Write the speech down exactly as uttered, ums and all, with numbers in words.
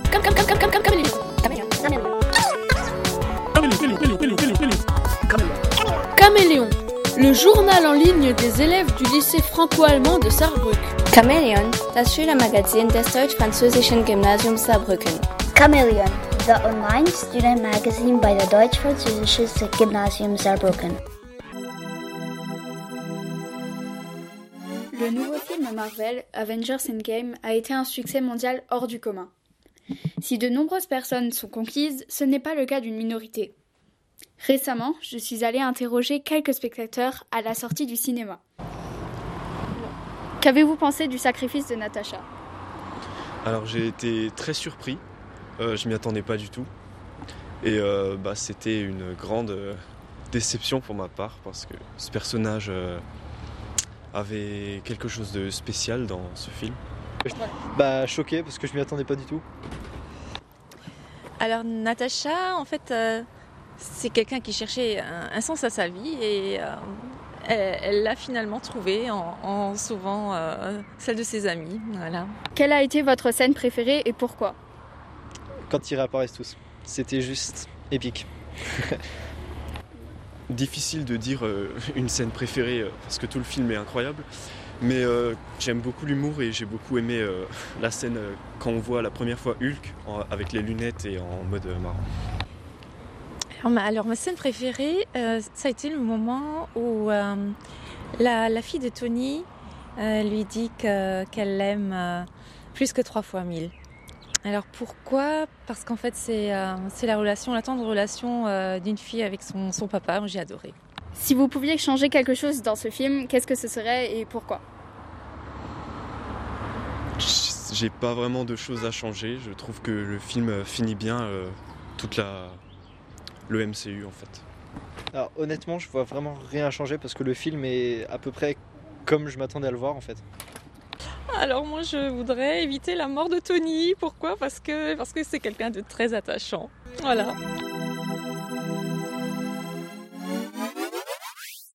Comme comme comme comme comme comme caméléon. Caméléon. Caméléon, le journal en ligne des élèves du lycée franco-allemand de Saarbrück. Chamäleon, das Schülermagazin des deutsch-französischen Gymnasiums Saarbrücken. Chamäleon, the online student magazine by the Deutsch-Französisches Gymnasium Saarbrücken. Le nouveau film Marvel, Avengers Endgame, a été un succès mondial hors du commun. Si de nombreuses personnes sont conquises, ce n'est pas le cas d'une minorité. Récemment, je suis allée interroger quelques spectateurs à la sortie du cinéma. Qu'avez-vous pensé du sacrifice de Natasha ? Alors j'ai été très surpris, euh, je m'y attendais pas du tout. Et euh, bah, c'était une grande euh, déception pour ma part parce que ce personnage euh, avait quelque chose de spécial dans ce film. Bah choqué parce que je m'y attendais pas du tout. Alors Natasha, en fait, euh, c'est quelqu'un qui cherchait un, un sens à sa vie et euh, elle, elle l'a finalement trouvé en, en sauvant euh, celle de ses amis. Voilà. Quelle a été votre scène préférée et pourquoi ? Quand ils réapparaissent tous, c'était juste épique. Difficile de dire euh, une scène préférée euh, parce que tout le film est incroyable. Mais euh, j'aime beaucoup l'humour et j'ai beaucoup aimé euh, la scène euh, quand on voit la première fois Hulk en, avec les lunettes et en mode euh, marrant. Alors ma, alors, ma scène préférée, euh, ça a été le moment où euh, la, la fille de Tony euh, lui dit que, qu'elle l'aime euh, plus que trois fois mille. Alors pourquoi ? Parce qu'en fait c'est, euh, c'est la relation, la tendre relation euh, d'une fille avec son, son papa, j'ai adoré. Si vous pouviez changer quelque chose dans ce film, qu'est-ce que ce serait et pourquoi ? J'ai pas vraiment de choses à changer. Je trouve que le film finit bien euh, toute la le M C U en fait. Alors honnêtement, je vois vraiment rien à changer parce que le film est à peu près comme je m'attendais à le voir en fait. Alors moi je voudrais éviter la mort de Tony. Pourquoi ? Parce que, parce que c'est quelqu'un de très attachant. Voilà.